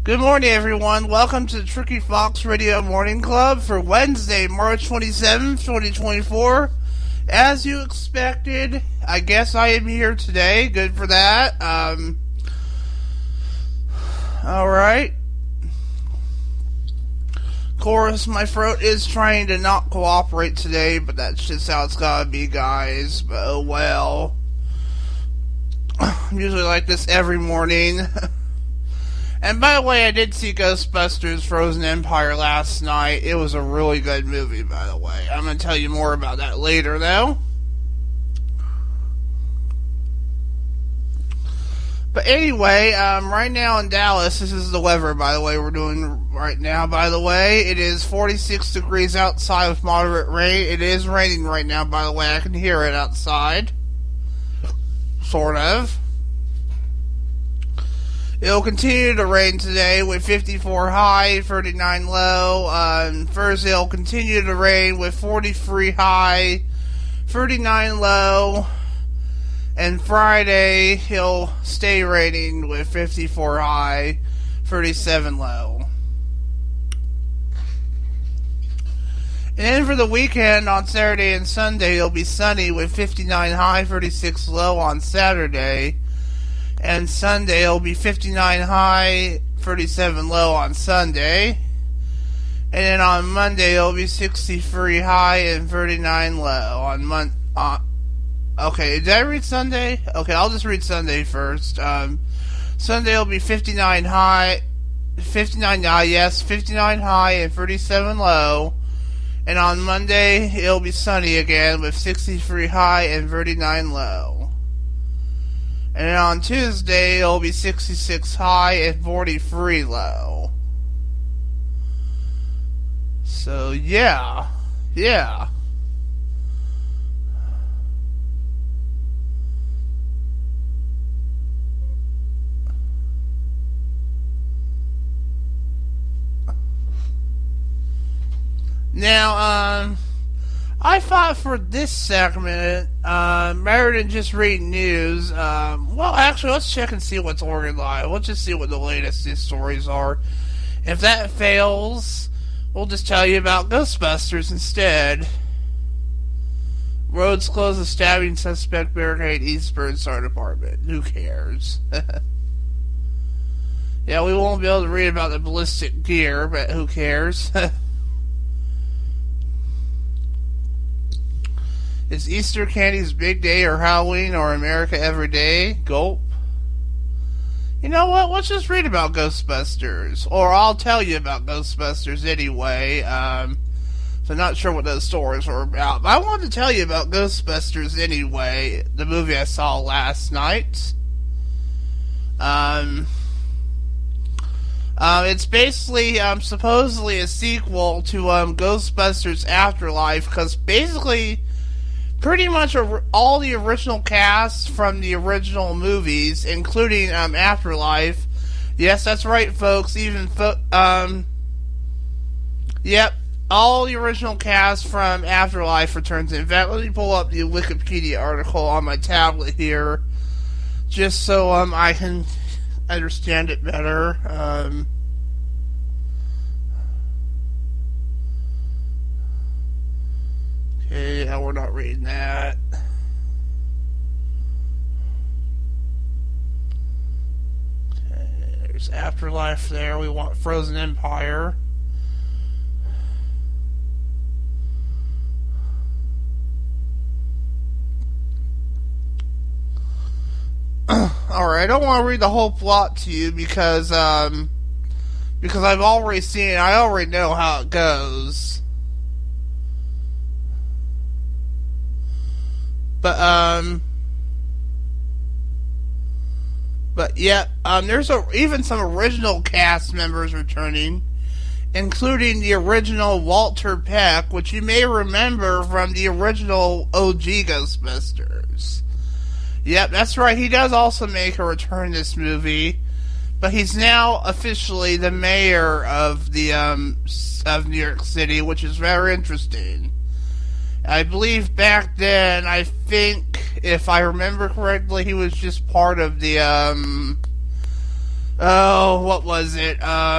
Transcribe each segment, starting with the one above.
Good morning, everyone. Welcome to the Tricky Fox Radio Morning Club for Wednesday, March 27th, 2024. As you expected, I guess I am here today. Good for that. Alright. Of course, my throat is trying to not cooperate today, but that's just how it's gotta be, guys. But, oh well. I'm usually like this every morning. And by the way, I did see Ghostbusters Frozen Empire last night. It was a really good movie, by the way. I'm going to tell you more about that later, though. But anyway, right now in Dallas, this is the weather, by the way, we're doing right now, by the way. It is 46 degrees outside with moderate rain. It is raining right now, by the way. I can hear it outside. Sort of. It'll continue to rain today with 54 high, 39 low. Thursday it'll continue to rain with 43 high, 39 low. And Friday it'll stay raining with 54 high, 37 low. And then for the weekend on Saturday and Sunday it'll be sunny with 59 high, 36 low on Saturday. And Sunday it'll be 59 high, 37 low on Sunday. And then on Monday it'll be 63 high and 39 low okay, did I read Sunday? Okay, I'll just read Sunday first. Sunday will be 59 high, 59 high and 37 low. And on Monday it'll be sunny again with 63 high and 39 low. And then on Tuesday, it'll be 66 high and 43 low. So, yeah. Now, I thought for this segment, rather than just reading news, well, actually, let's check and see what's Oregon Live. Let's just see what the latest news stories are. If that fails, we'll just tell you about Ghostbusters instead. Roads closed, a stabbing suspect barricade East Burnside Department. Who cares? Yeah, we won't be able to read about the ballistic gear, but who cares? Is Easter candy's big day or Halloween or America every day? Gulp. You know what? Let's just read about Ghostbusters. Or I'll tell you about Ghostbusters anyway. So I'm not sure what those stories were about. But I wanted to tell you about Ghostbusters anyway. The movie I saw last night. It's basically, supposedly a sequel to, Ghostbusters Afterlife. Because basically, pretty much all the original cast from the original movies, including Afterlife. Yes, that's right, folks. Yep, all the original cast from Afterlife returns. In fact, let me pull up the Wikipedia article on my tablet here, just so I can understand it better. Okay, yeah, we're not reading that. Okay, there's Afterlife there. We want Frozen Empire. Alright, I don't want to read the whole plot to you because I've already seen it. I already know how it goes. But yeah, there's even some original cast members returning, including the original Walter Peck, which you may remember from the original OG Ghostbusters. Yep, that's right, he does also make a return in this movie, but he's now officially the mayor of of New York City, which is very interesting. I believe back then, I think, if I remember correctly, he was just part of the Oh, what was it?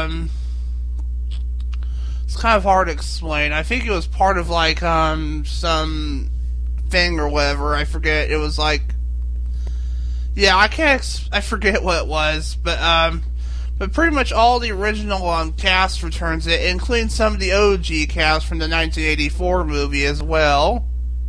It's kind of hard to explain. I think it was part of like some thing or whatever. I forget. It was like, yeah, I forget what it was, but pretty much all the original cast returns it, including some of the OG cast from the 1984 movie as well.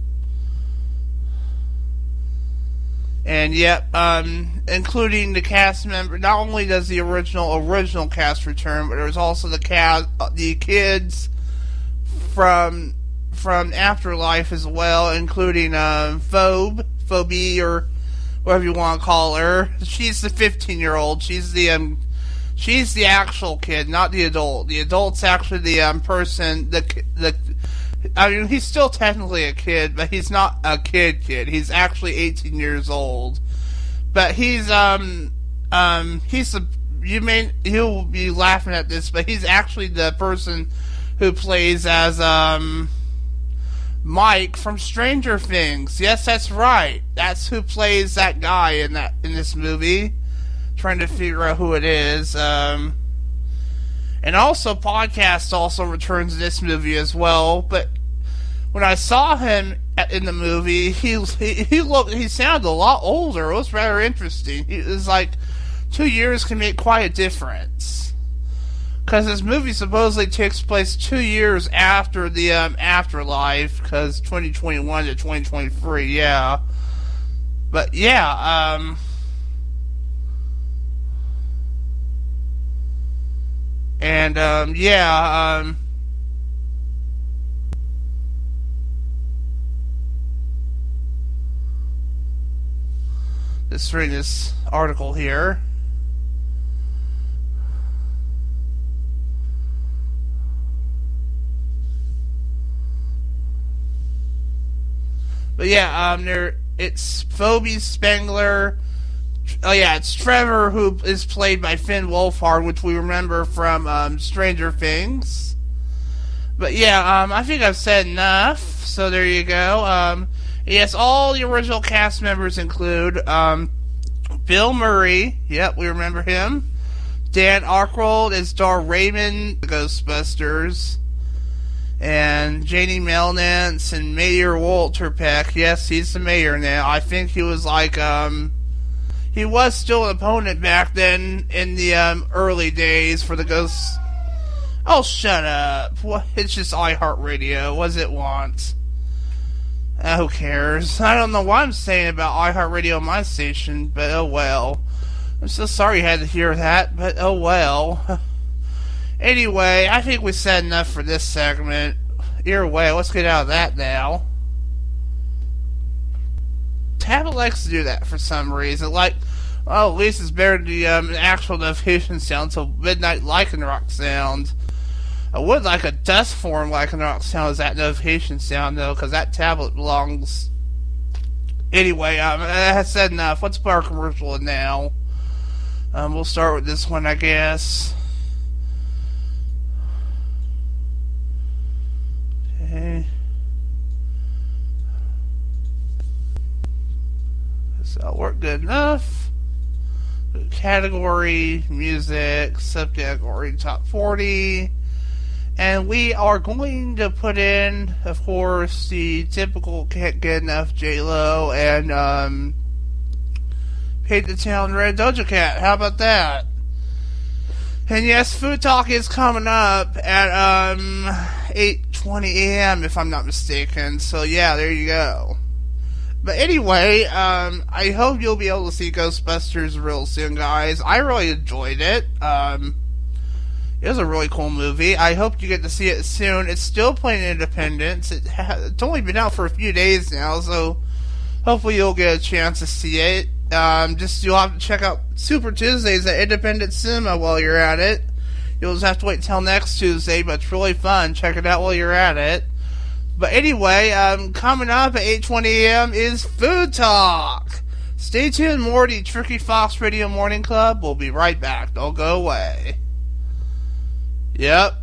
And yep, including the cast member. Not only does the original cast return, but there's also the kids from Afterlife as well, including Phoebe, or whatever you want to call her. She's the 15-year-old. She's the actual kid, not the adult. The adult's actually the person. I mean, he's still technically a kid, but he's not a kid. He's actually 18 years old. But he'll be laughing at this, but he's actually the person who plays as Mike from Stranger Things. Yes, that's right. That's who plays that guy in this movie. Trying to figure out who it is. And also, Podcast also returns in this movie as well. But when I saw him in the movie, he sounded a lot older. It was rather interesting. It was like 2 years can make quite a difference. Because this movie supposedly takes place 2 years after the Afterlife, because 2021 to 2023, yeah. But yeah, let's read this article here. But yeah, it's Phoebe Spengler. Oh yeah, it's Trevor, who is played by Finn Wolfhard, which we remember from Stranger Things. But yeah, I think I've said enough, so there you go. Yes, all the original cast members include Bill Murray, yep, we remember him. Dan Aykroyd as Dar Raymond, the Ghostbusters. And Janie Melnitz and Mayor Walter Peck. Yes, he's the mayor now. I think he was like, he was still an opponent back then in the early days for the Ghosts. Oh, shut up. What? It's just iHeartRadio. What does it want? Who cares? I don't know what I'm saying about iHeartRadio on my station, but oh well. I'm so sorry you had to hear that, but oh well. Anyway, I think we said enough for this segment. Either way, let's get out of that now. Tablet likes to do that for some reason. Like, well, at least it's better than the actual notification sound, so Midnight Lycanroc sound. I would like a dust form Lycanroc sound as that notification sound, though, because that tablet belongs. Anyway, I said enough. Let's put our commercial in now. We'll start with this one, I guess. Okay. Does that work good enough? Category, music, subcategory, top 40. And we are going to put in, of course, the typical Can't Get Enough J-Lo and Paint the Town Red Doja Cat. How about that? And yes, Food Talk is coming up at 8:20 a.m. if I'm not mistaken. So yeah, there you go. But anyway, I hope you'll be able to see Ghostbusters real soon, guys. I really enjoyed it. It was a really cool movie. I hope you get to see it soon. It's still playing Independence. It's only been out for a few days now, so hopefully you'll get a chance to see it. You'll have to check out Super Tuesdays at Independent Cinema while you're at it. You'll just have to wait until next Tuesday, but it's really fun. Check it out while you're at it. But anyway, coming up at 8:20 a.m. is Food Talk. Stay tuned, more to Tricky Fox Radio Morning Club. We'll be right back. Don't go away. Yep.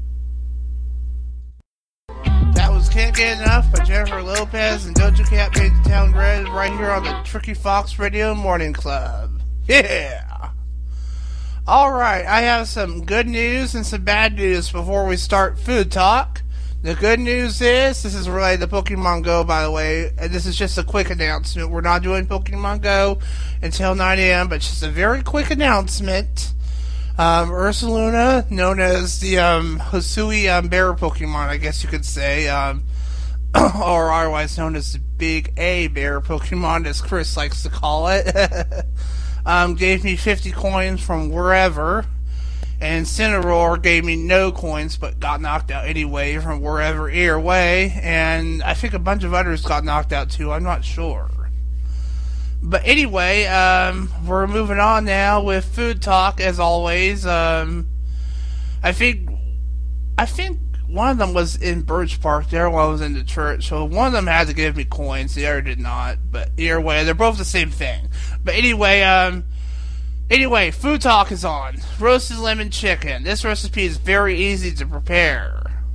That was Can't Get Enough by Jennifer Lopez and Doja Cat Paint the Town Red right here on the Tricky Fox Radio Morning Club. Yeah! Alright, I have some good news and some bad news before we start food talk. The good news is, this is related to Pokemon Go, by the way, and this is just a quick announcement. We're not doing Pokemon Go until 9 a.m., but just a very quick announcement. Ursaluna, known as the Hisui bear Pokemon, I guess you could say, or otherwise known as the Big A bear Pokemon, as Chris likes to call it, gave me 50 coins from wherever, and Cineroar gave me no coins but got knocked out anyway from wherever either way, and I think a bunch of others got knocked out too, I'm not sure. But anyway, we're moving on now with food talk as always. I think one of them was in Birch Park, the other one was in the church, so one of them had to give me coins, the other did not, but either way, they're both the same thing. But anyway, food talk is on. Roasted lemon chicken. This recipe is very easy to prepare.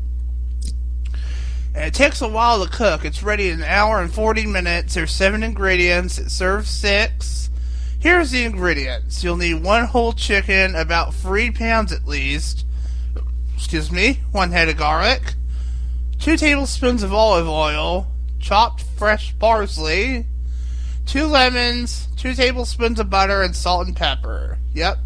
And it takes a while to cook. It's ready in an hour and 40 minutes. There's 7 ingredients. It serves 6. Here's the ingredients. You'll need 1 whole chicken, about 3 pounds at least. 1 head of garlic. 2 tablespoons of olive oil. Chopped fresh parsley. 2 lemons. 2 tablespoons of butter and salt and pepper. Yep.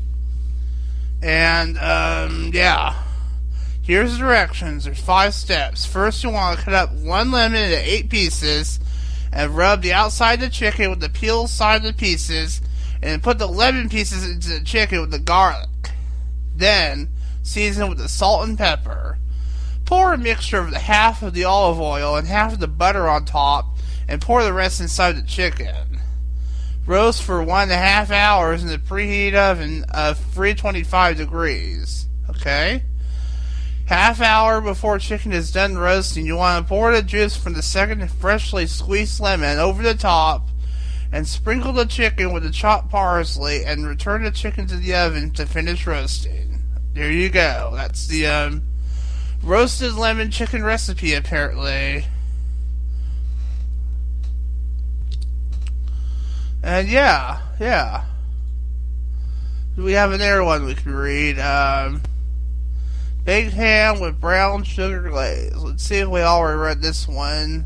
And, yeah. Here's the directions. There's 5 steps. First, you want to cut up 1 lemon into 8 pieces and rub the outside of the chicken with the peel side of the pieces, and put the lemon pieces into the chicken with the garlic. Then, season with the salt and pepper. Pour a mixture of the half of the olive oil and half of the butter on top, and pour the rest inside the chicken. Roast for 1.5 hours in the preheat oven of 325 degrees. Okay? Half hour before chicken is done roasting, you want to pour the juice from the second freshly squeezed lemon over the top, and sprinkle the chicken with the chopped parsley, and return the chicken to the oven to finish roasting. There you go. That's the roasted lemon chicken recipe, apparently. And yeah. We have another one we can read. Baked ham with brown sugar glaze. Let's see if we already read this one.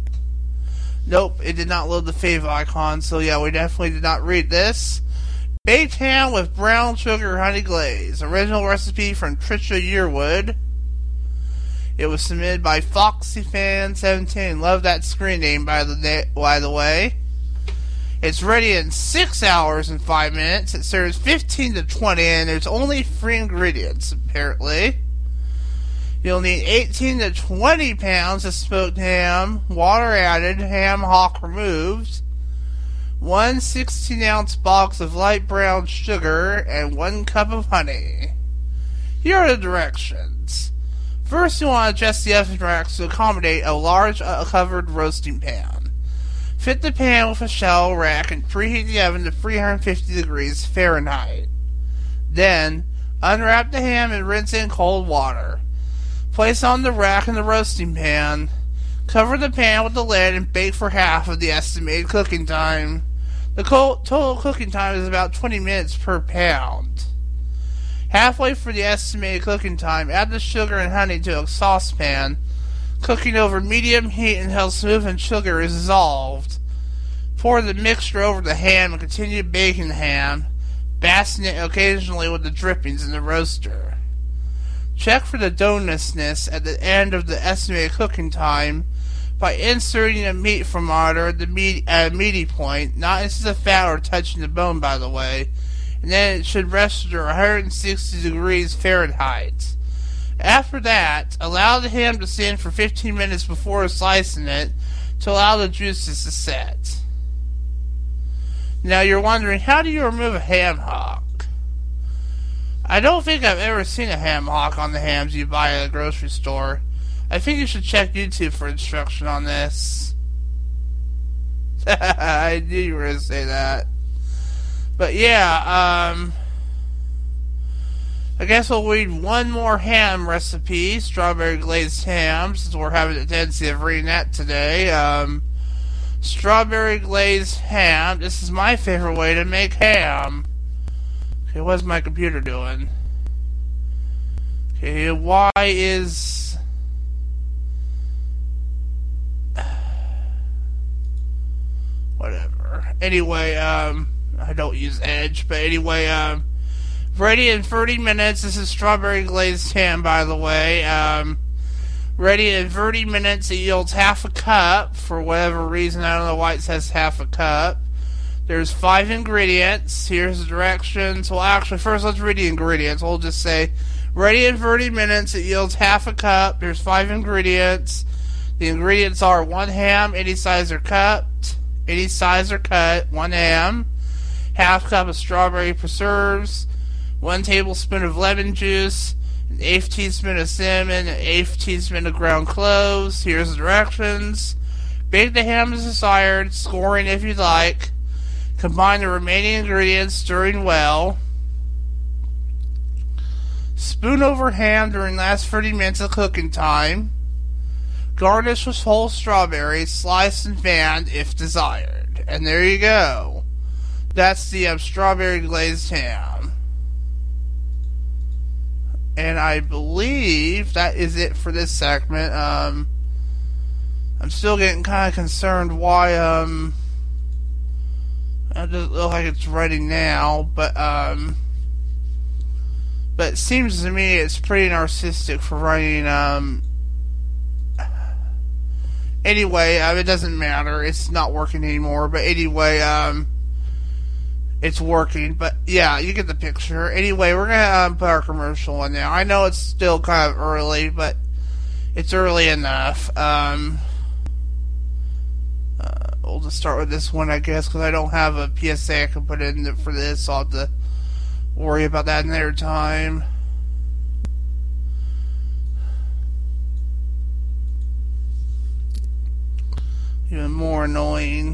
Nope, it did not load the fave icon, so yeah, we definitely did not read this. Baked ham with brown sugar honey glaze. Original recipe from Trisha Yearwood. It was submitted by FoxyFan17. Love that screen name, by the way. It's ready in 6 hours and 5 minutes. It serves 15 to 20, and there's only 3 ingredients, apparently. You'll need 18 to 20 pounds of smoked ham, water added, ham hock removed, 1 16-ounce box of light brown sugar, and 1 cup of honey. Here are the directions. First, you want to adjust the oven racks to accommodate a large covered roasting pan. Fit the pan with a shallow rack and preheat the oven to 350 degrees Fahrenheit. Then, unwrap the ham and rinse in cold water. Place on the rack in the roasting pan. Cover the pan with the lid and bake for half of the estimated cooking time. The total cooking time is about 20 minutes per pound. Halfway through the estimated cooking time, add the sugar and honey to a saucepan, cooking over medium heat until smooth and sugar is dissolved. Pour the mixture over the ham and continue baking the ham, basting it occasionally with the drippings in the roaster. Check for the doughnessness at the end of the estimated cooking time by inserting a meat thermometer at the meaty point, not into the fat or touching the bone, by the way, and then it should rest under 160 degrees Fahrenheit. After that, allow the ham to stand for 15 minutes before slicing it to allow the juices to set. Now you're wondering, how do you remove a ham hock? I don't think I've ever seen a ham hock on the hams you buy at a grocery store. I think you should check YouTube for instruction on this. I knew you were going to say that. But yeah, I guess we'll read one more ham recipe, strawberry glazed ham, since we're having a tendency of reading that today. Strawberry glazed ham. This is my favorite way to make ham. Okay, what's my computer doing? Okay, why is... Whatever. Anyway, I don't use Edge, but anyway, ready in 30 minutes. This is strawberry glazed ham, by the way. Ready in 30 minutes. It yields half a cup. For whatever reason, I don't know why it says half a cup. There's 5 ingredients. Here's the directions. Well, actually, first let's read the ingredients. We'll just say, ready in 30 minutes. It yields half a cup. There's 5 ingredients. The ingredients are 1 ham, any size or cut. 1 ham, half cup of strawberry preserves, 1 tablespoon of lemon juice, 1/8 teaspoon of cinnamon, 1/8 teaspoon of ground cloves. Here's the directions. Bake the ham as desired, scoring if you'd like. Combine the remaining ingredients, stirring well. Spoon over ham during last 30 minutes of cooking time. Garnish with whole strawberries, sliced and fanned if desired. And there you go. That's the strawberry glazed ham. And I believe that is it for this segment. I'm still getting kind of concerned why it doesn't look like it's ready now, but it seems to me it's pretty narcissistic for writing anyway, it doesn't matter. It's not working anymore. But anyway, it's working. But yeah, you get the picture. Anyway, we're gonna put our commercial in now. I know it's still kind of early, but it's early enough. We'll just start with this one, I guess, because I don't have a PSA I can put in for this. So I'll have to worry about that another time. Even more annoying.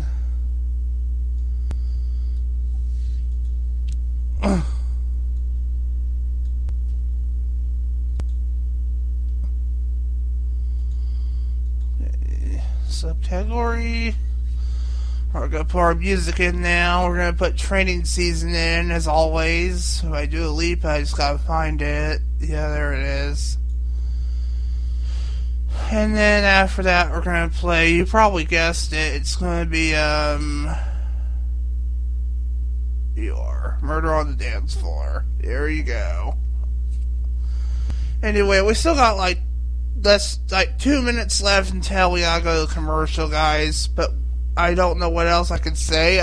Subcategory. We're going to put our music in now. We're going to put training season in, as always. If I do a leap, I just got to find it. Yeah, there it is. And then after that, we're going to play, you probably guessed it, it's going to be, Murder on the Dance Floor. There you go. Anyway, we still got, 2 minutes left until we gotta go to commercial, guys, but I don't know what else I could say,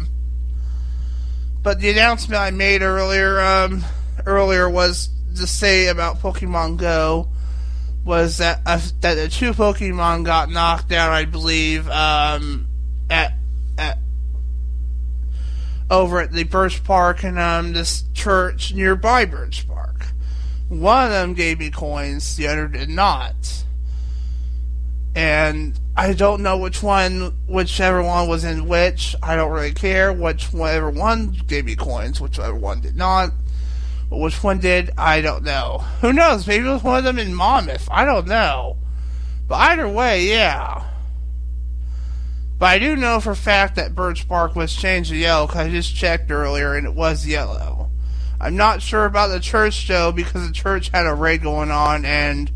but the announcement I made earlier was to say about Pokemon Go, was that the 2 Pokemon got knocked down, I believe, over at the Birch Park and this church nearby Birch Park. One of them gave me coins, the other did not. And I don't know whichever one was in which. I don't really care whichever one gave me coins, whichever one did not. But which one did, I don't know. Who knows? Maybe it was one of them in Monmouth. I don't know. But either way, yeah. But I do know for a fact that Birch Park was changed to yellow, because I just checked earlier and it was yellow. I'm not sure about the church though, because the church had a raid going on and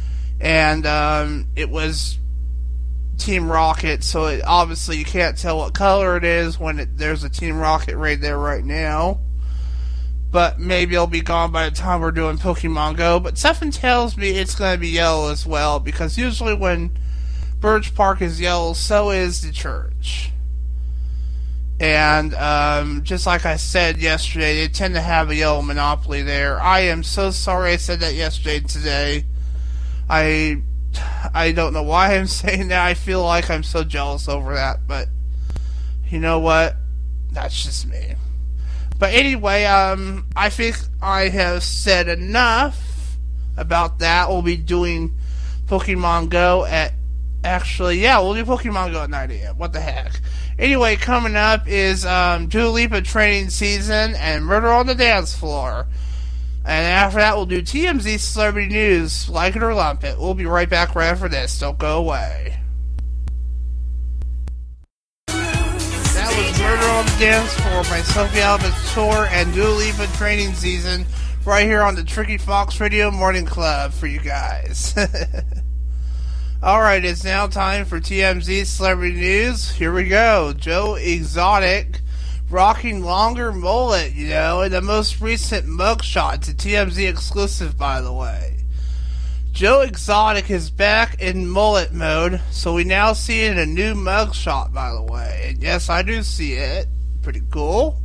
it was Team Rocket, so obviously you can't tell what color it is when there's a Team Rocket raid there right now. But maybe it'll be gone by the time we're doing Pokemon Go. But something tells me it's going to be yellow as well, because usually when Birch Park is yellow, so is the church. And just like I said yesterday, they tend to have a yellow monopoly there. I am so sorry I said that yesterday and today. I don't know why I'm saying that. I feel like I'm so jealous over that, but you know what? That's just me. But anyway, I think I have said enough about that. We'll be doing Pokemon Go at... Actually, yeah, we'll do Pokemon Go at 9 a.m. What the heck? Anyway, coming up is Dua Lipa training season and Murder on the Dance Floor. And after that, we'll do TMZ Celebrity News. Like it or lump it. We'll be right back right after this. Don't go away. That was Murder on the Dance Floor, my Sophie Elvis tour and Dua Lipa training season right here on the Tricky Fox Radio Morning Club for you guys. Alright, it's now time for TMZ Celebrity News. Here we go. Joe Exotic rocking longer mullet, in the most recent mugshot. It's a TMZ exclusive, by the way. Joe Exotic is back in mullet mode, so we now see it in a new mugshot, by the way. And yes, I do see it. Pretty cool.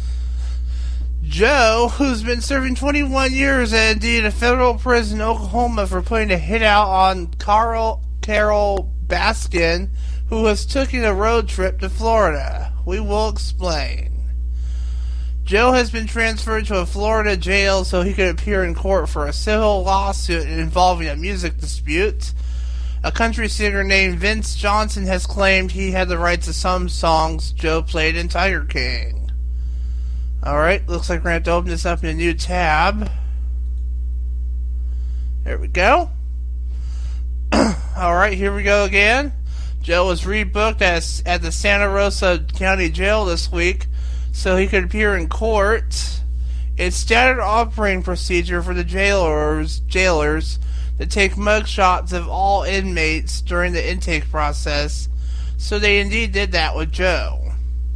Joe, who's been serving 21 years at indeed a federal prison in Oklahoma for putting a hit out on Carol Baskin, who was taking a road trip to Florida. We will explain. Joe has been transferred to a Florida jail so he could appear in court for a civil lawsuit involving a music dispute. A country singer named Vince Johnson has claimed he had the rights to some songs Joe played in Tiger King. Alright, looks like we're going to have to open this up in a new tab. There we go. Alright, here we go again. Joe was rebooked at the Santa Rosa County Jail this week so he could appear in court. It's standard operating procedure for the jailers to take mugshots of all inmates during the intake process, so they indeed did that with Joe.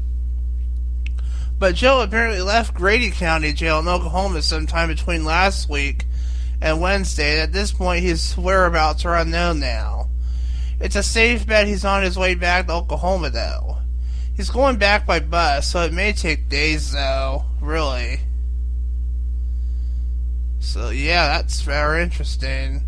But Joe apparently left Grady County Jail in Oklahoma sometime between last week and Wednesday. At this point, his whereabouts are unknown now. It's a safe bet he's on his way back to Oklahoma, though. He's going back by bus, so it may take days, though. Really. So, yeah, that's very interesting.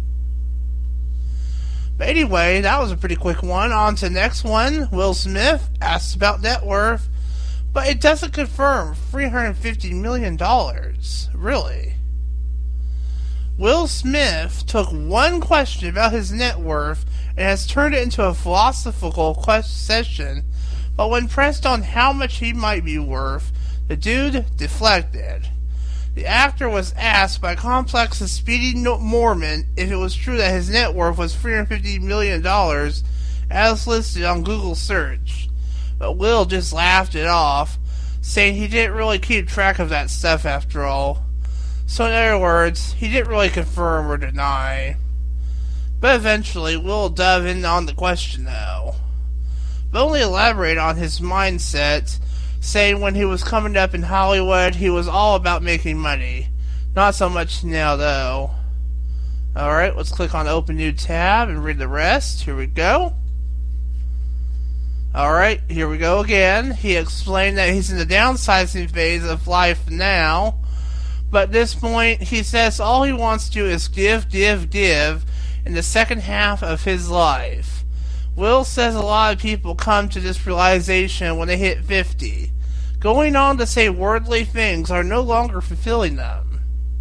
But anyway, that was a pretty quick one. On to the next one. Will Smith asks about net worth, but it doesn't confirm $350 million. Really. Will Smith took one question about his net worth and has turned it into a philosophical session, but when pressed on how much he might be worth, the dude deflected. The actor was asked by Complex's Speedy Mormon if it was true that his net worth was $350 million as listed on Google search, but Will just laughed it off, saying he didn't really keep track of that stuff after all. So in other words, he didn't really confirm or deny. But eventually, Will dove in on the question, though. But only elaborate on his mindset, saying when he was coming up in Hollywood, he was all about making money. Not so much now, though. Alright, let's click on Open New Tab and read the rest. Here we go. Alright, here we go again. He explained that he's in the downsizing phase of life now. But at this point, he says all he wants to do is give in the second half of his life. Will says a lot of people come to this realization when they hit 50. Going on to say worldly things are no longer fulfilling them.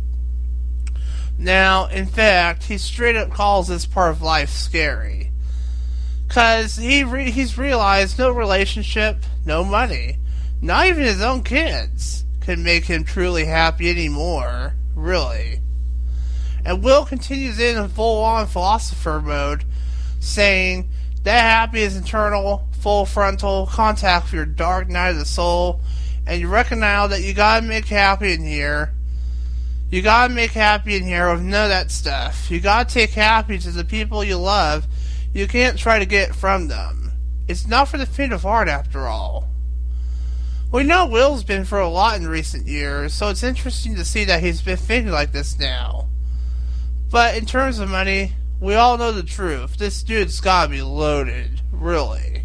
Now, in fact, he straight up calls this part of life scary. Because he's realized no relationship, no money, not even his own kids, can make him truly happy anymore. Really. And Will continues in full-on philosopher mode, saying that happy is internal, full frontal contact with your dark night of the soul, and you recognize that you gotta make happy in here. You gotta make happy in here with none of that stuff. You gotta take happy to the people you love. You can't try to get it from them. It's not for the faint of heart, after all. We know Will's been through a lot in recent years, so it's interesting to see that he's been thinking like this now. But in terms of money, we all know the truth. This dude's gotta be loaded. Really.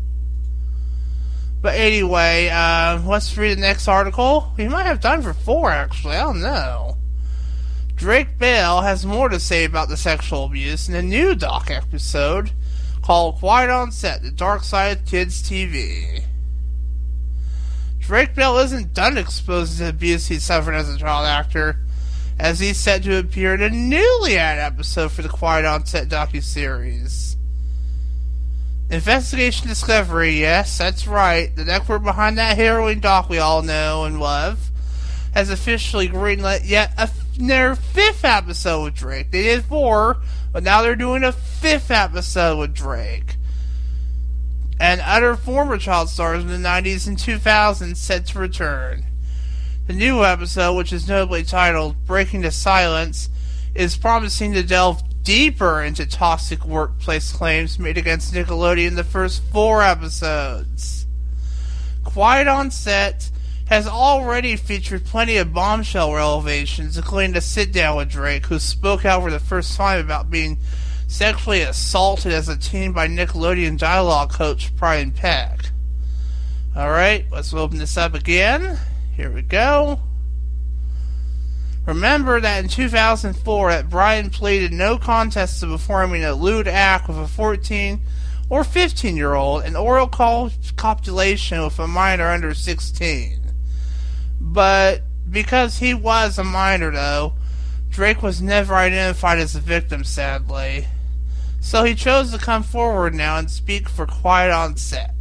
But anyway, let's read the next article. We might have time for 4, actually. I don't know. Drake Bell has more to say about the sexual abuse in a new doc episode called Quiet on Set, The Dark Side of Kids TV. Drake Bell isn't done exposing the abuse he suffered as a child actor, as he's set to appear in a newly added episode for the Quiet on Set docuseries. Investigation Discovery, yes, that's right, the network behind that harrowing doc we all know and love, has officially greenlit yet their 5th episode with Drake. They did 4, but now they're doing a 5th episode with Drake. and other former child stars in the 90s and 2000s set to return. The new episode, which is notably titled Breaking the Silence, is promising to delve deeper into toxic workplace claims made against Nickelodeon in the first 4 episodes. Quiet on Set has already featured plenty of bombshell revelations, including a sit-down with Drake, who spoke out for the first time about being sexually assaulted as a teen by Nickelodeon dialogue coach Brian Peck. Alright, let's open this up again. Here we go. Remember that in 2004 that Brian pleaded no contest to performing a lewd act with a 14 or 15-year-old and oral copulation with a minor under 16. But because he was a minor, though, Drake was never identified as a victim, sadly. So he chose to come forward now and speak for Quiet on Set,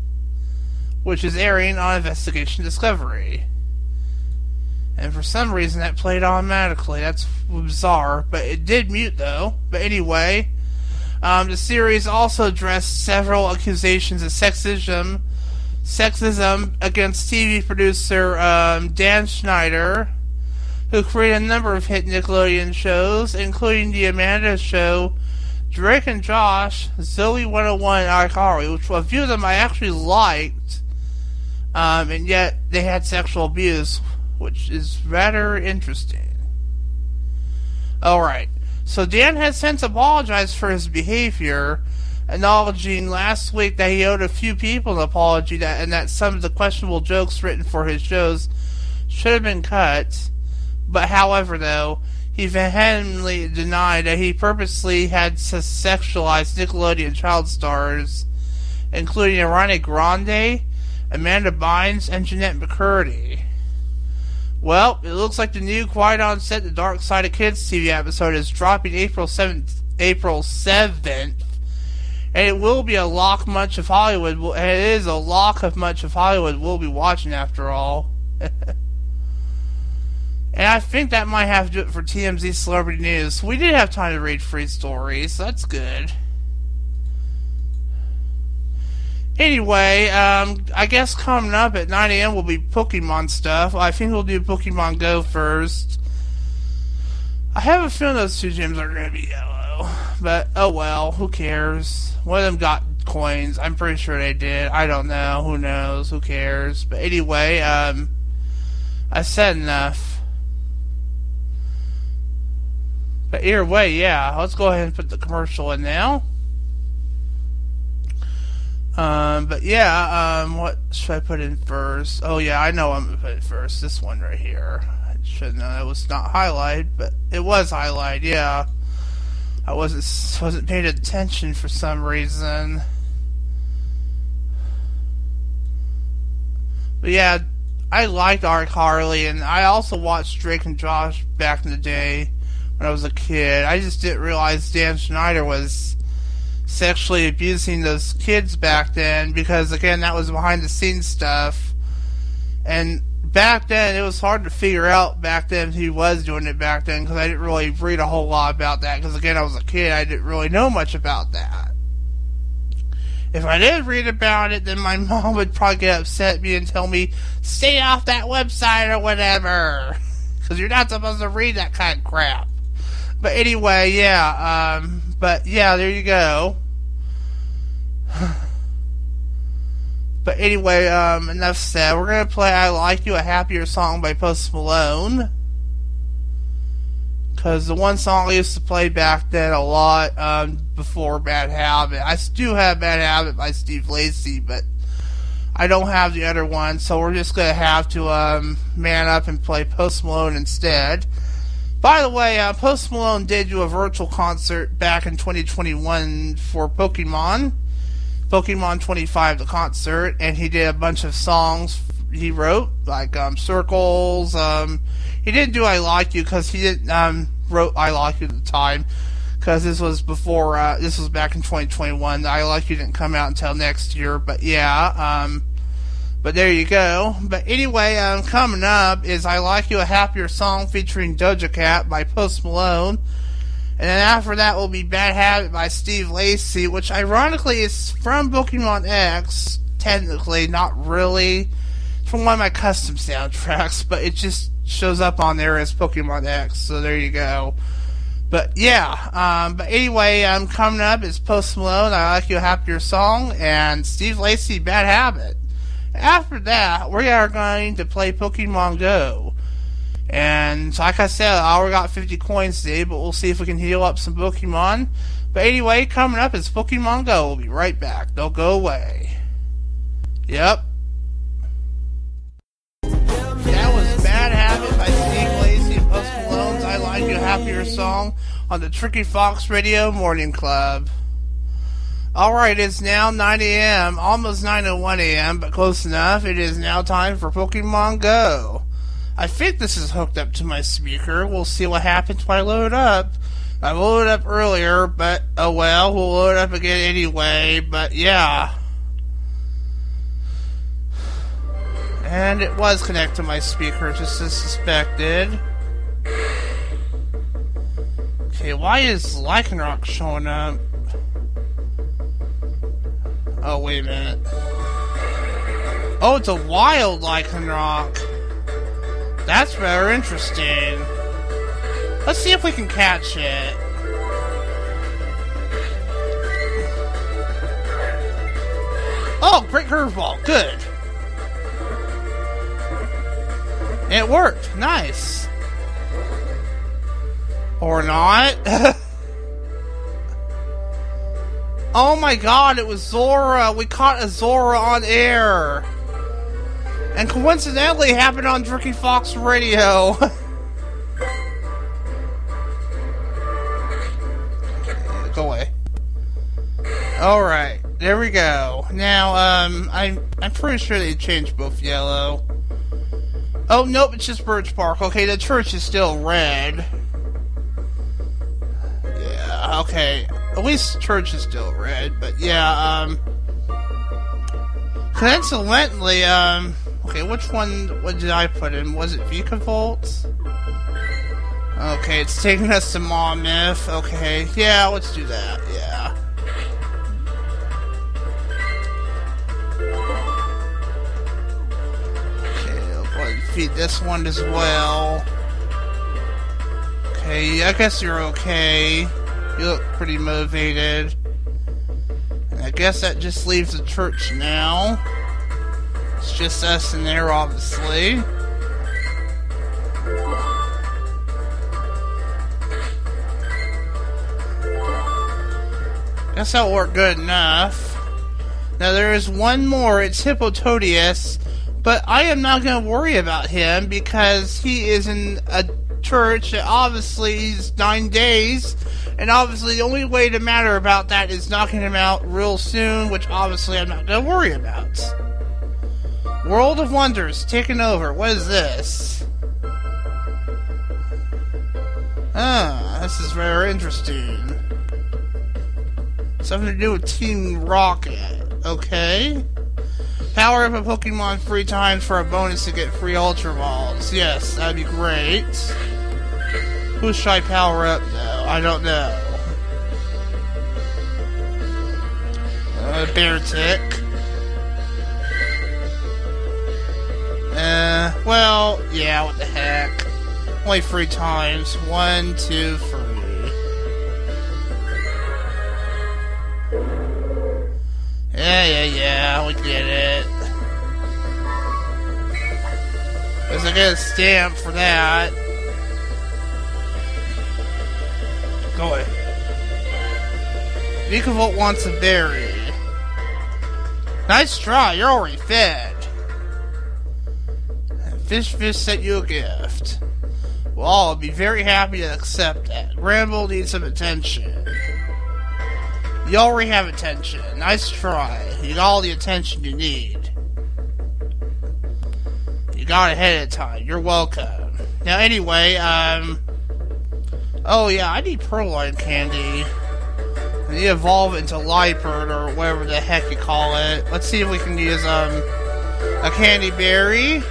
which is airing on Investigation Discovery. And for some reason that played automatically. That's bizarre, but it did mute though. But anyway, the series also addressed several accusations of sexism against TV producer Dan Schneider, who created a number of hit Nickelodeon shows, including The Amanda Show, Drake and Josh, Zoe 101, and iCarly, which a few of them I actually liked, and yet they had sexual abuse, which is rather interesting. Alright, so Dan has since apologized for his behavior, acknowledging last week that he owed a few people an apology and that some of the questionable jokes written for his shows should have been cut. But however, though, he vehemently denied that he purposely had sexualized Nickelodeon child stars, including Ariana Grande, Amanda Bynes, and Jeanette McCurdy. Well, it looks like the new Quiet on Set, The Dark Side of Kids TV episode is dropping April 7th, and it will be a lock much of Hollywood, and it is a lock of much of Hollywood we'll be watching after all. And I think that might have to do it for TMZ Celebrity News. We did have time to read free stories, so that's good. Anyway, I guess coming up at 9 a.m. will be Pokemon stuff. I think we'll do Pokemon Go first. I have a feeling those 2 gyms are going to be yellow. But, oh well, who cares? One of them got coins. I'm pretty sure they did. I don't know. Who knows? Who cares? But anyway, I said enough. But either way, yeah, let's go ahead and put the commercial in now. But yeah, what should I put in first? Oh yeah, I know I'm gonna put it first. This one right here. I should know it was not highlighted, but it was highlighted. Yeah, I wasn't paying attention for some reason. But yeah, I liked iCarly, and I also watched Drake and Josh back in the day when I was a kid. I just didn't realize Dan Schneider was sexually abusing those kids back then, because again, that was behind the scenes stuff, and back then it was hard to figure out back then he was doing it back then, because I didn't really read a whole lot about that, because again, I was a kid. I didn't really know much about that. If I did read about it, then my mom would probably get upset at me and tell me, stay off that website or whatever, because you're not supposed to read that kind of crap. But anyway, yeah, but yeah, there you go. But anyway, enough said. We're gonna play I Like You, a Happier Song by Post Malone. Because the one song I used to play back then a lot, before Bad Habit. I do have Bad Habit by Steve Lacy, but I don't have the other one, so we're just gonna have to, man up and play Post Malone instead. By the way, Post Malone did do a virtual concert back in 2021 for Pokemon 25, the concert, and he did a bunch of songs he wrote, like Circles. He didn't do I Like You, because he didn't wrote I Like You at the time, because this was before, this was back in 2021. I Like You didn't come out until next year, but yeah, but there you go. But anyway, coming up is I Like You, a Happier Song featuring Doja Cat by Post Malone. And then after that will be Bad Habit by Steve Lacy, which ironically is from Pokemon X, technically, not really. It's from one of my custom soundtracks, but it just shows up on there as Pokemon X, so there you go. But yeah, but anyway, coming up is Post Malone, I Like You Happier Song, and Steve Lacy, Bad Habit. After that, we are going to play Pokemon Go. And like I said, I already got 50 coins today, but we'll see if we can heal up some Pokemon. But anyway, coming up is Pokemon Go. We'll be right back. Don't go away. Yep. That was Bad Habit by Steve Lacy and Post Malone's I Like You Happier Song on the Tricky Fox Radio Morning Club. Alright, it's now 9 a.m., almost 9:01 a.m., but close enough. It is now time for Pokemon Go. I think this is hooked up to my speaker. We'll see what happens when I load it up. I loaded up earlier, but oh well, we'll load it up again anyway, but yeah. And it was connected to my speaker, just as suspected. Okay, why is Lycanroc showing up? Oh, wait a minute. Oh, it's a wild Lycanroc. That's very interesting. Let's see if we can catch it. Oh, great curveball. Good. It worked. Nice. Or not. Oh my god, it was Zora. We caught a Zora on air. And coincidentally, it happened on Tricky Fox Radio. Go away. Alright, there we go. Now, I'm pretty sure they changed both yellow. Oh, nope, it's just Birch Bark. Okay, the church is still red. Yeah, okay. At least the church is still red, but yeah, coincidentally, okay, what did I put in? Was it Vikavolt? Okay, it's taking us to Monmouth. Okay, yeah, let's do that, yeah. Okay, I'll go ahead and feed this one as well. Okay, I guess you're okay. You look pretty motivated. And I guess that just leaves the church now. It's just us in there, obviously. Guess that'll work good enough. Now there is one more. It's Hippotodius. But I am not going to worry about him because he is in a church that obviously he's 9 days. And obviously the only way to matter about that is knocking him out real soon, which obviously I'm not going to worry about. World of Wonders taking over. What is this? This is very interesting. Something to do with Team Rocket. Okay. Power up a Pokemon 3 times for a bonus to get free Ultra Balls. Yes, that'd be great. Who should I power up, though? I don't know. Beartic. Well, yeah, what the heck. Only 3 times. 1, 2, 3. Yeah, we get it. Guess I get a stamp for that. Go away. Vikavolt wants a berry. Nice try, you're already fed. Fish sent you a gift. Well, I'll be very happy to accept that. Ramble needs some attention. You already have attention. Nice try. You got all the attention you need. You got it ahead of time. You're welcome. Now, anyway, oh yeah, I need Purloin Candy. I need to evolve into Liepard, or whatever the heck you call it. Let's see if we can use, a Candy Berry.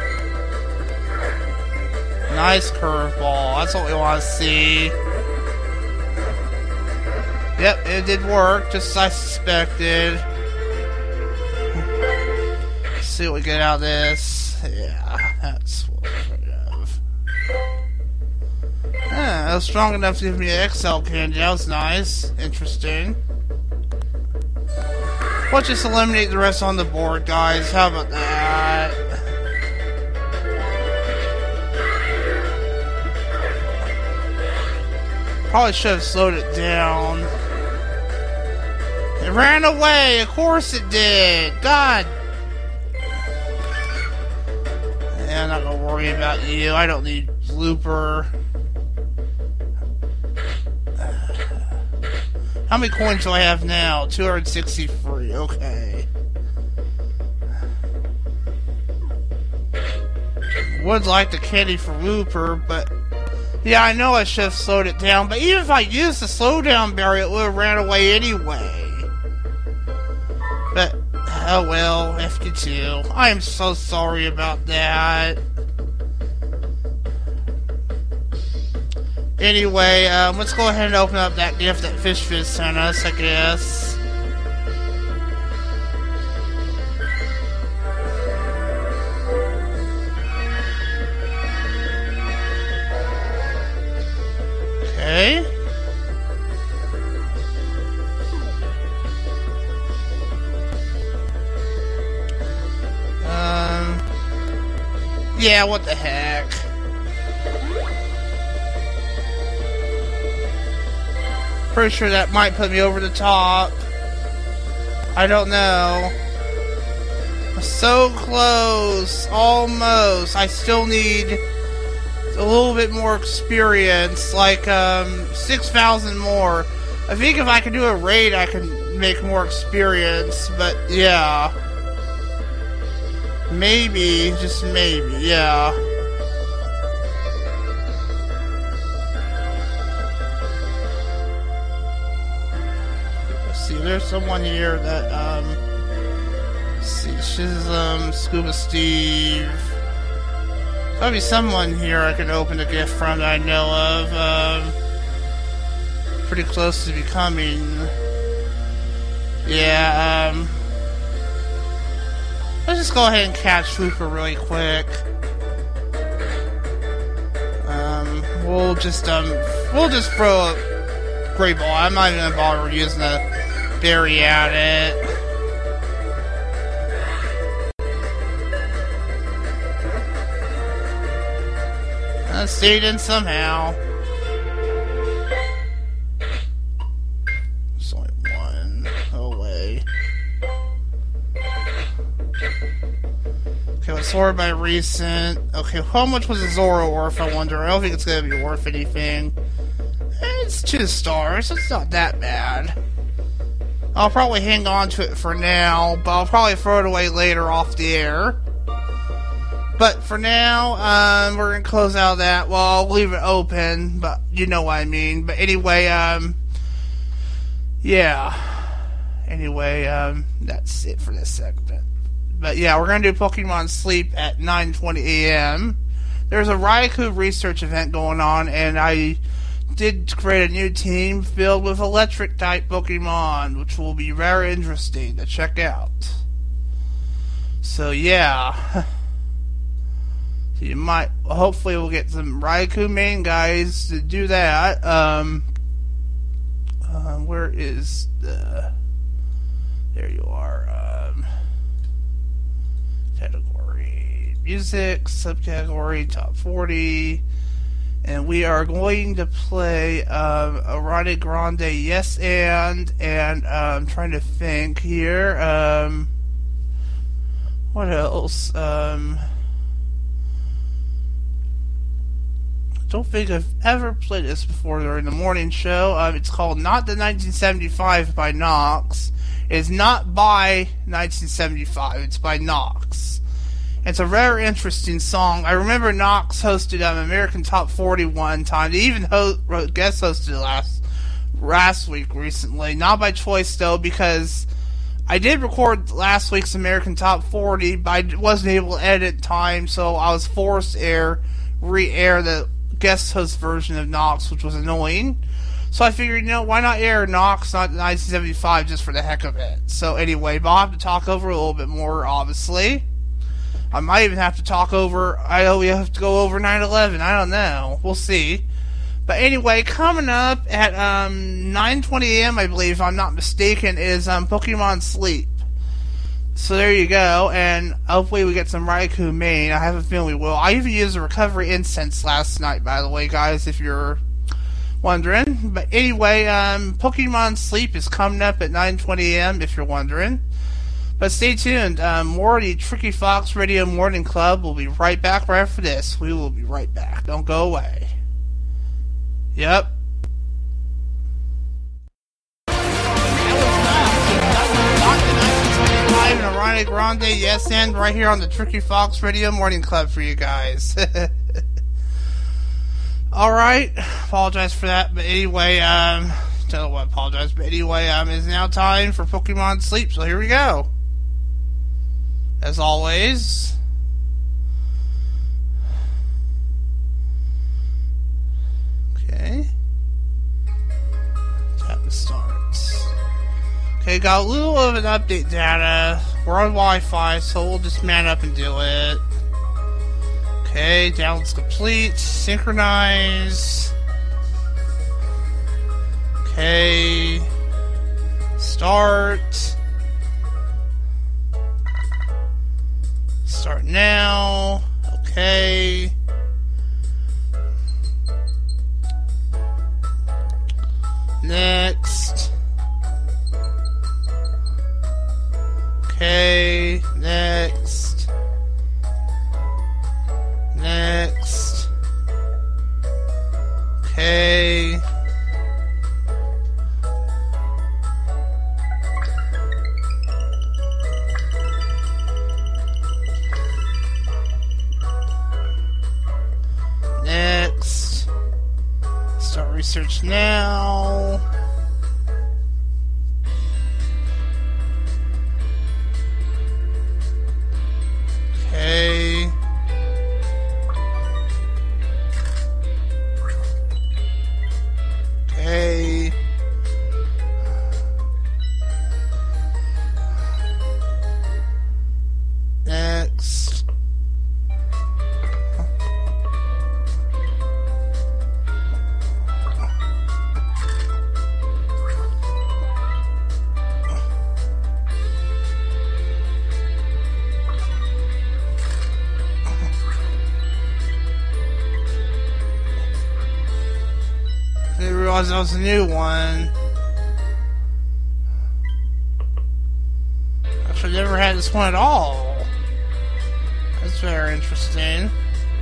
Nice curveball. That's what we want to see. Yep, it did work, just as I suspected. Let's see what we get out of this. Yeah, that's what we're afraid of. That was strong enough to give me an XL candy. That was nice. Interesting. Let's just eliminate the rest on the board, guys. How about that? Probably should have slowed it down. It ran away. Of course it did. God. Yeah, I'm not gonna worry about you. I don't need Looper. How many coins do I have now? 263. Okay. Would like the candy for Looper, but yeah, I know I should have slowed it down. But even if I used the slowdown berry, it would have ran away anyway. But oh well, FQ2. I am so sorry about that. Anyway, let's go ahead and open up that gift that Fish sent us, I guess. Okay. Yeah, what the heck. Pretty sure that might put me over the top. I don't know. So close. Almost. I still need a little bit more experience. Like, 6,000 more. I think if I can do a raid, I can make more experience. But, yeah. Maybe. Just maybe. Yeah. There's someone here that, let's see, Shizm, Scuba Steve. There'll be someone here I can open a gift from that I know of, pretty close to becoming. Yeah, let's just go ahead and catch Swooper really quick. We'll just throw a Great Ball. I'm not even gonna bother using a berry at it. I stayed in somehow. There's only one away. Okay, let's sort by recent. Okay, how much was a Zoro worth, I wonder? I don't think it's gonna be worth anything. It's 2 stars. It's not that bad. I'll probably hang on to it for now, but I'll probably throw it away later off the air. But for now, we're gonna close out that. Well, I'll leave it open, but you know what I mean. But anyway, yeah. Anyway, that's it for this segment. But yeah, we're gonna do Pokemon Sleep at 9:20 a.m. There's a Raikou research event going on, and I did create a new team filled with electric type Pokemon, which will be very interesting to check out. So yeah, so you might, hopefully we'll get some Raikou main guys to do that. Where is the, there you are, category, music, subcategory, top 40, and we are going to play Ariana Grande, Yes and I'm trying to think here. What else? Don't think I've ever played this before during the morning show. It's called Not the 1975 by Nox. It's not by 1975, it's by Nox. It's a very interesting song. I remember Nox hosted American Top 40 one time. They even guest hosted last week recently. Not by choice, though, because I did record last week's American Top 40, but I wasn't able to edit in time, so I was forced to re-air the guest host version of Nox, which was annoying. So I figured, why not air Nox, not 1975, just for the heck of it. So anyway, but I'll have to talk over a little bit more, obviously. I might even have to talk over, I know we have to go over 9/11, I don't know. We'll see. But anyway, coming up at 9:20 a.m., I believe, if I'm not mistaken, is Pokemon Sleep. So there you go, and hopefully we get some Raikou main. I have a feeling we will. I even used a recovery incense last night, by the way, guys, if you're wondering. But anyway, Pokemon Sleep is coming up at 9:20 a.m., if you're wondering. But stay tuned. More of the Tricky Fox Radio Morning Club. We'll be right back right after this. We will be right back. Don't go away. Yep. Live and Ironic Grande, yes, and right here on the Tricky Fox Radio Morning Club for you guys. Alright, apologize for that, but anyway, tell you what, apologize, but anyway, it's now time for Pokemon Sleep, so here we go. As always. Okay. Tap to start. Okay, got a little of an update data. We're on Wi-Fi, so we'll just man up and do it. Okay, download's complete. Synchronize. Okay. Start. Start now. Okay. Next. Okay. Next. Next. Okay. Next. Start research now. Okay. Okay. Next. I didn't realize that was a new one. Actually, never had this one at all. That's very interesting.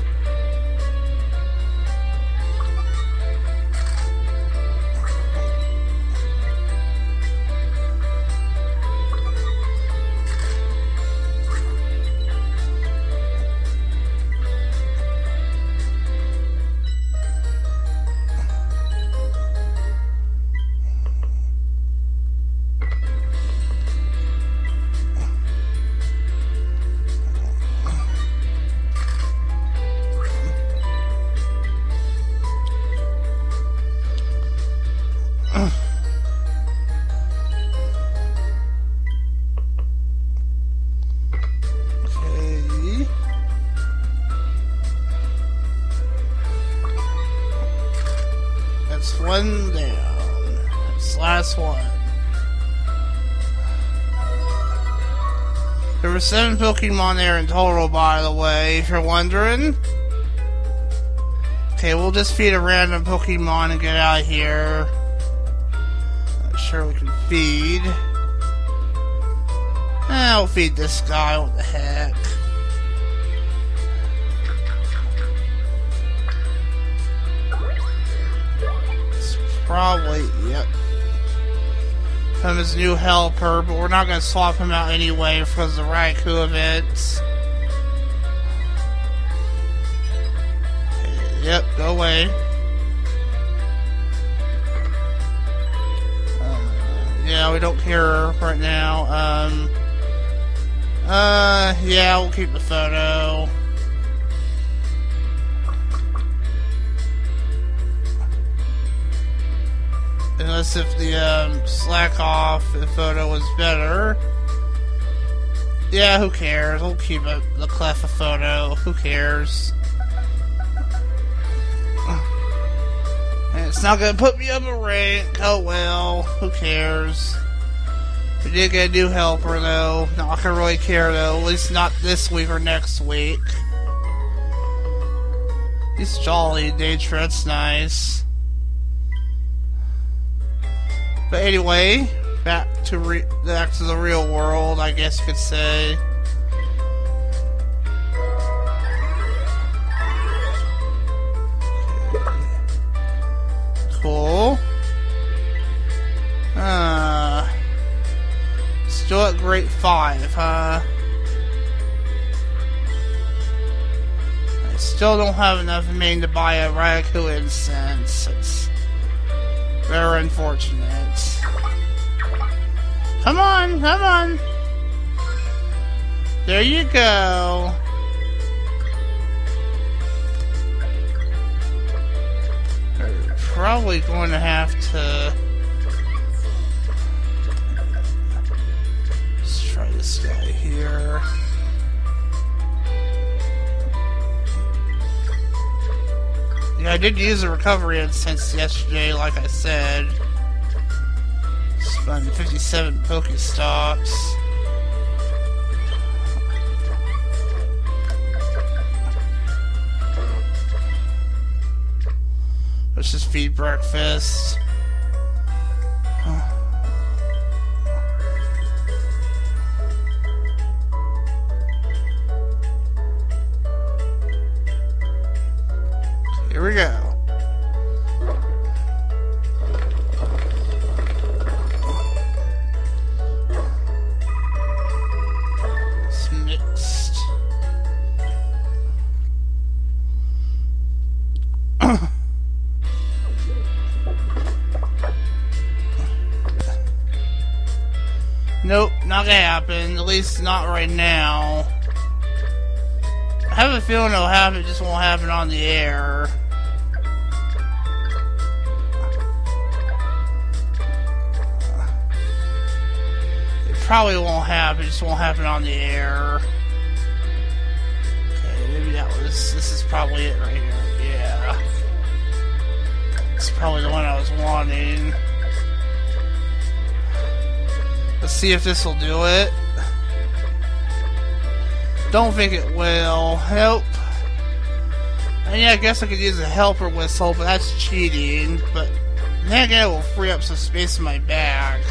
Okay. That's one down. That's the last one. There were 7 Pokemon there in total, by the way, if you're wondering. Okay, we'll just feed a random Pokemon and get out of here. Not sure we can feed. I'll feed this guy, what the heck. It's probably, yep. Him as new helper, but we're not going to swap him out anyway because of the Raikou events. Okay, yep, go away. Yeah, we don't care right now. Yeah, we'll keep the photo. Unless if the slack off photo was better. Yeah, who cares? We'll keep the Cleffa photo. Who cares? And it's not gonna put me up a rank. Oh well. Who cares? We did get a new helper though. Not gonna really care though. At least not this week or next week. He's jolly nature. That's nice. But anyway, back to the real world, I guess you could say. Cool. Still at grade 5, huh? I still don't have enough money to buy a Raikou incense. It's very unfortunate. Come on, come on. There you go. We're probably going to have to... Let's try this guy here. Yeah, I did use a recovery incense yesterday, like I said. Spun 57 Pokestops. Let's just feed breakfast. Here we go. It's mixed. Nope, not gonna happen. At least not right now. I have a feeling it'll happen, it just won't happen on the air. It probably won't happen, it just won't happen on the air. Okay, maybe this is probably it right here. Yeah. It's probably the one I was wanting. Let's see if this will do it. Don't think it will. Nope. And yeah, I guess I could use a helper whistle, but that's cheating. But then again, it will free up some space in my bag.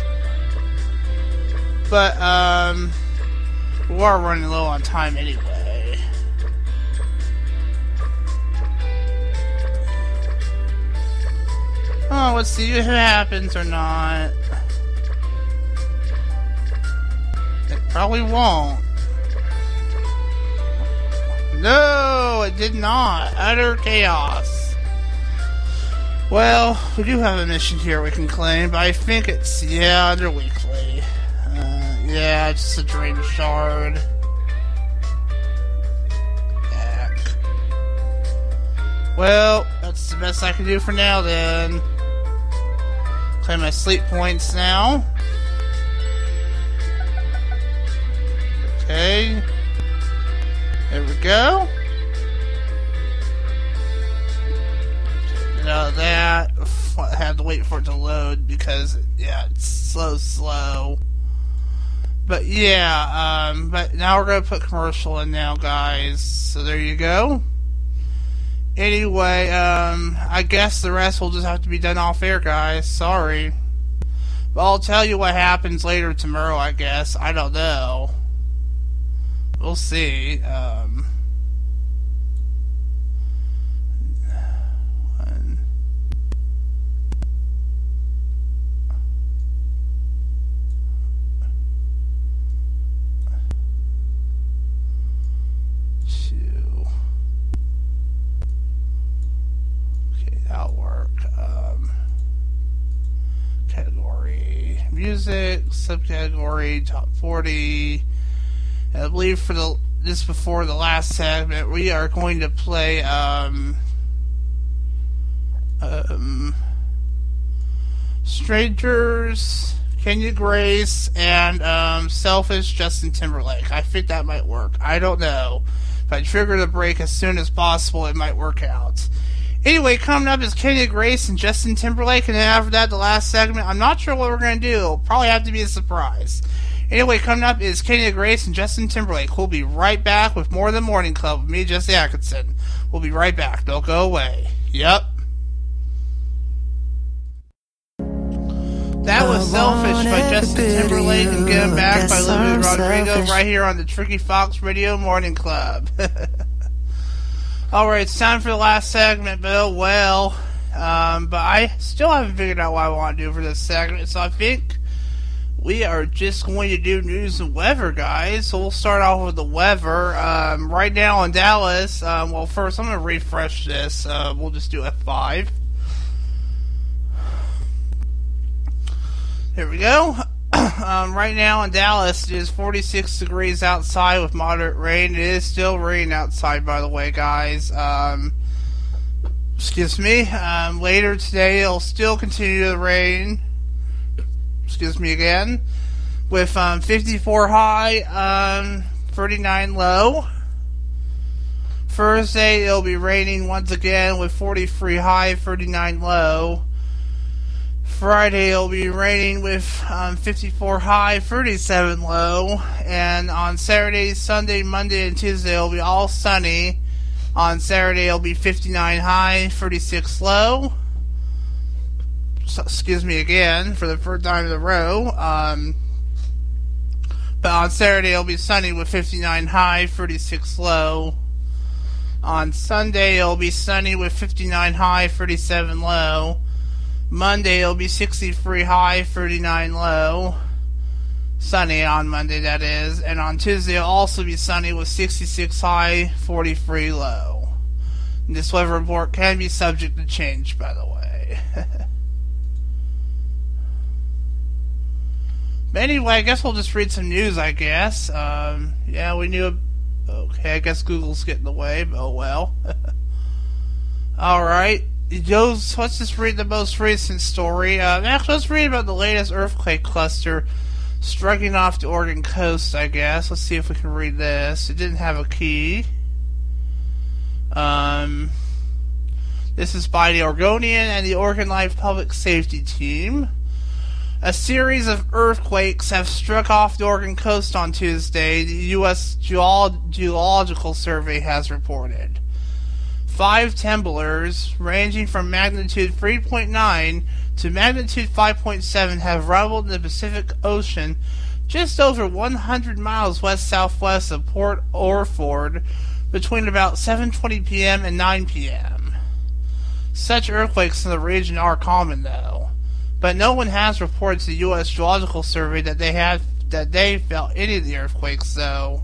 But, we are running low on time anyway. Oh, let's see if it happens or not. It probably won't. No, it did not. Utter chaos. Well, we do have a mission here we can claim, but I think it's, yeah, under weekly. Yeah, just a drain shard. Back. Well, that's the best I can do for now then. Claim my sleep points now. Okay. There we go. Now that, I had to wait for it to load because, yeah, it's slow. But yeah, but now we're going to put commercial in now, guys. So there you go. Anyway, I guess the rest will just have to be done off air, guys. Sorry. But I'll tell you what happens later tomorrow, I guess. I don't know. We'll see. Okay, that'll work. Category music, subcategory top 40. I believe for just before the last segment, we are going to play Strangers, Kenya Grace, and Selfish Justin Timberlake. I think that might work. I don't know. If I trigger the break as soon as possible, it might work out. Anyway, coming up is Kenya Grace and Justin Timberlake, and then after that, the last segment, I'm not sure what we're going to do. It'll probably have to be a surprise. Anyway, coming up is Kenya Grace and Justin Timberlake. We'll be right back with more of the Morning Club with me, Jesse Atkinson. We'll be right back. Don't go away. Yep. That was Selfish by Justin Timberlake and Get 'Em Back by Olivia Rodrigo right here on the Tricky Fox Radio Morning Club. Alright, it's time for the last segment, but oh well. But I still haven't figured out what I want to do for this segment, so I think we are just going to do news and weather, guys. So we'll start off with the weather. Right now in Dallas, well, first I'm going to refresh this. We'll just do F5. Here we go. Right now in Dallas, it is 46 degrees outside with moderate rain. It is still raining outside, by the way, guys. Excuse me. Later today, it'll still continue to rain. Excuse me again. With 54 high, 39 low. Thursday, it'll be raining once again with 43 high, 39 low. Friday it'll be raining with 54 high, 37 low, and on Saturday, Sunday, Monday, and Tuesday it'll be all sunny. On Saturday it'll be 59 high, 36 low. So, excuse me again for the third time in a row. But on Saturday it'll be sunny with 59 high, 36 low. On Sunday it'll be sunny with 59 high, 37 low. Monday it'll be 63 high, 39 low. Sunny on Monday, that is. And on Tuesday it'll also be sunny with 66 high, 43 low. And this weather report can be subject to change, by the way. But anyway, I guess we'll just read some news, I guess. Yeah, we knew... Okay, I guess Google's getting in the way, but oh well. Alright. Let's just read the most recent story. Actually, let's read about the latest earthquake cluster striking off the Oregon coast, I guess. Let's see if we can read this. It didn't have a key. This is by the Oregonian and the Oregon Life Public Safety Team. A series of earthquakes have struck off the Oregon coast on Tuesday, the U.S. Geological Survey has reported. 5 temblors, ranging from magnitude 3.9 to magnitude 5.7, have rumbled in the Pacific Ocean just over 100 miles west-southwest of Port Orford between about 7:20 p.m. and 9 p.m. Such earthquakes in the region are common, though, but no one has reported to the U.S. Geological Survey that they felt any of the earthquakes, though.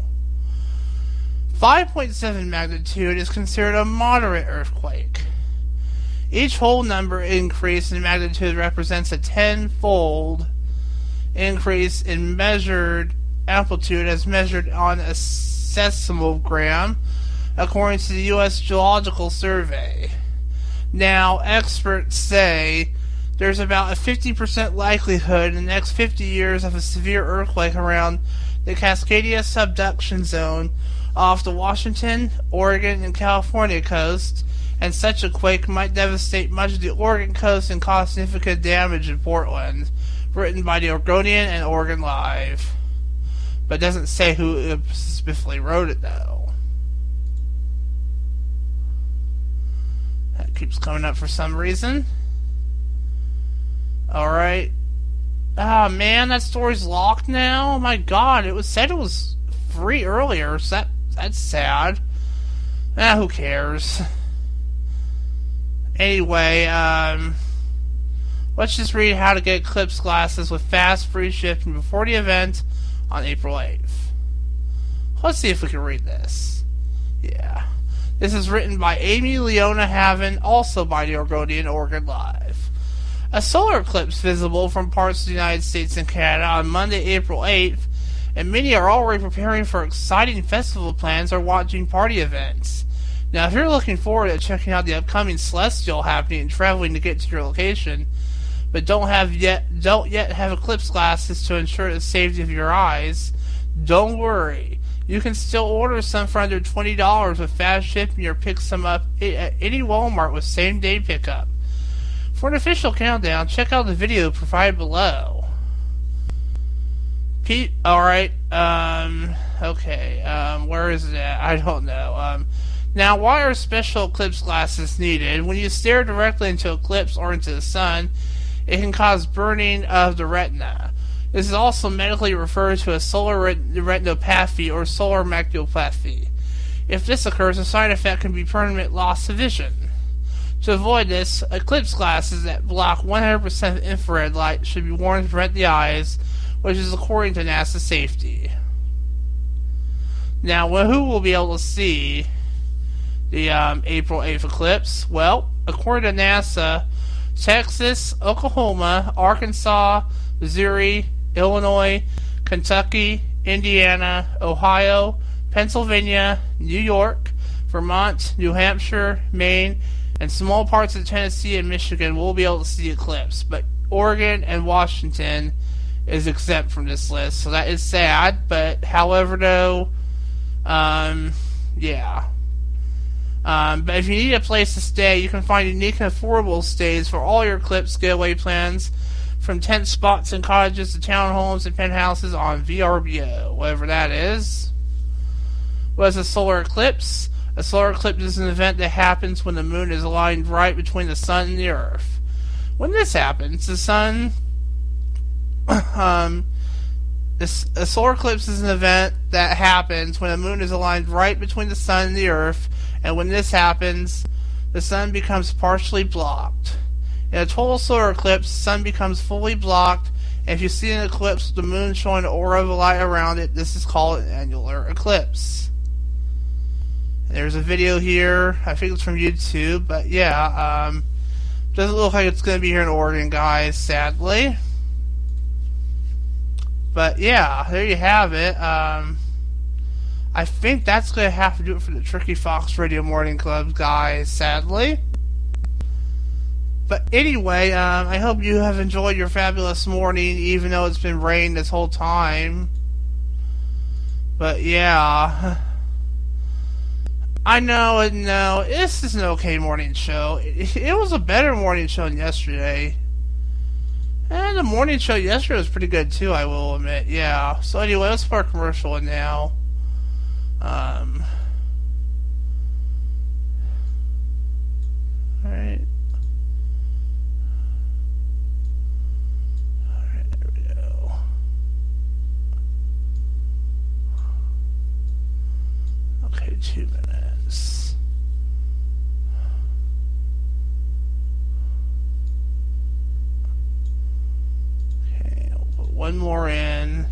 5.7 magnitude is considered a moderate earthquake. Each whole number increase in magnitude represents a 10-fold increase in measured amplitude as measured on a seismogram, according to the U.S. Geological Survey. Now, experts say there's about a 50% likelihood in the next 50 years of a severe earthquake around the Cascadia subduction zone off the Washington, Oregon, and California coast, and such a quake might devastate much of the Oregon coast and cause significant damage in Portland. Written by the Oregonian and Oregon Live. But it doesn't say who specifically wrote it, though. That keeps coming up for some reason. Alright. Ah, man, that story's locked now? Oh my god, it was said it was free earlier, so that's sad. Who cares? Anyway, let's just read how to get Eclipse glasses with fast free shipping before the event on April 8th. Let's see if we can read this. Yeah. This is written by Amy Leona Haven, also by the Oregonian Oregon Live. A solar eclipse visible from parts of the United States and Canada on Monday, April 8th, and many are already preparing for exciting festival plans or watching party events. Now, if you're looking forward to checking out the upcoming celestial happening and traveling to get to your location, but don't yet have eclipse glasses to ensure the safety of your eyes, don't worry. You can still order some for under $20 with fast shipping or pick some up at any Walmart with same-day pickup. For an official countdown, check out the video provided below. Alright, okay, where is it at? I don't know. Now, why are special eclipse glasses needed? When you stare directly into an eclipse or into the sun, it can cause burning of the retina. This is also medically referred to as solar retinopathy or solar maculopathy. If this occurs, a side effect can be permanent loss of vision. To avoid this, eclipse glasses that block 100% infrared light should be worn to protect the eyes, which is according to NASA safety. Now, who will be able to see the April 8th eclipse? Well, according to NASA, Texas, Oklahoma, Arkansas, Missouri, Illinois, Kentucky, Indiana, Ohio, Pennsylvania, New York, Vermont, New Hampshire, Maine, and small parts of Tennessee and Michigan will be able to see the eclipse, but Oregon and Washington is exempt from this list, so that is sad. But however, though, yeah. But if you need a place to stay, you can find unique and affordable stays for all your eclipse getaway plans, from tent spots and cottages to townhomes and penthouses on VRBO, whatever that is. What is a solar eclipse? A solar eclipse is an event that happens when the moon is aligned right between the sun and the earth. When this happens, the sun... a solar eclipse is an event that happens when the moon is aligned right between the sun and the earth, and when this happens, the sun becomes partially blocked. In a total solar eclipse, the sun becomes fully blocked, and if you see an eclipse with the moon showing an aura of light around it, this is called an annular eclipse. And there's a video here, I think it's from YouTube, but yeah, doesn't look like it's going to be here in Oregon, guys, sadly. But yeah, there you have it. I think that's going to have to do it for the Tricky Fox Radio Morning Club, guys, sadly. But anyway, I hope you have enjoyed your fabulous morning, even though it's been raining this whole time. But yeah, I know, this is an okay morning show. It was a better morning show than yesterday. And the morning show yesterday was pretty good too, I will admit. Yeah. So anyway, let's start commercial now. Alright. Alright, there we go. Okay, 2 minutes. Okay, I'll put one more in.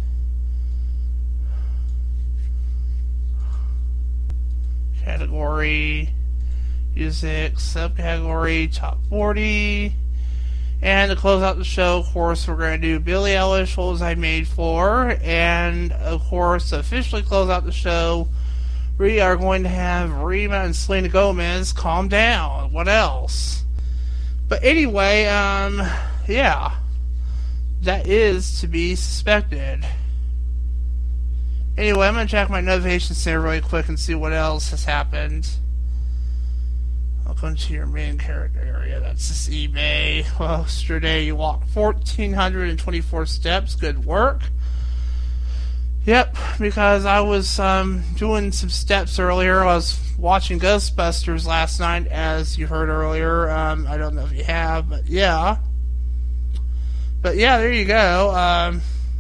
Category, music, subcategory, top 40. And to close out the show, of course, we're going to do Billie Eilish, What Was I Made For? And, of course, to officially close out the show, we are going to have Rima and Selena Gomez, Calm Down. What else? But anyway, yeah. That is to be suspected. Anyway, I'm going to check my notification center really quick and see what else has happened. I'll go into your main character area. That's this eBay. Well, yesterday you walked 1,424 steps. Good work. Yep, because I was doing some steps earlier. I was watching Ghostbusters last night, as you heard earlier. I don't know if you have, but yeah. But yeah, there you go.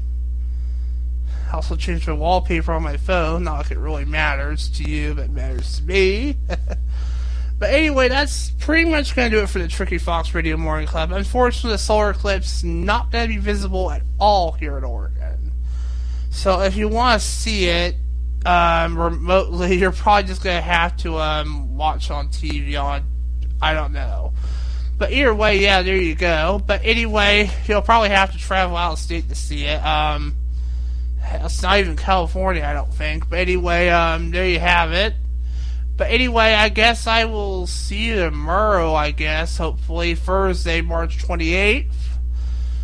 Also changed my wallpaper on my phone. Not like it really matters to you, but it matters to me. But anyway, that's pretty much going to do it for the Tricky Fox Radio Morning Club. Unfortunately, the solar eclipse is not going to be visible at all here in Oregon. So if you want to see it remotely, you're probably just going to have to watch on TV on, I don't know. But either way, yeah, there you go. But anyway, you'll probably have to travel out of state to see it. It's not even California, I don't think. But anyway, there you have it. But anyway, I guess I will see you tomorrow, I guess. Hopefully Thursday, March 28th.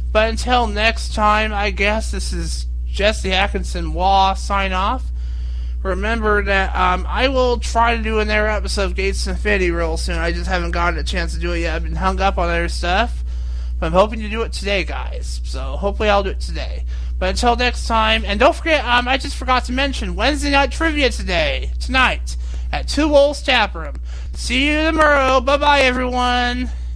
But until next time, I guess this is Jesse Atkinson Waugh sign off. Remember that I will try to do another episode of Gates to Infinity real soon. I just haven't gotten a chance to do it yet. I've been hung up on other stuff. But I'm hoping to do it today, guys. So hopefully I'll do it today. But until next time, and don't forget, I just forgot to mention Wednesday night trivia tonight, at Two Wolves Tap Room. See you tomorrow. Bye-bye, everyone.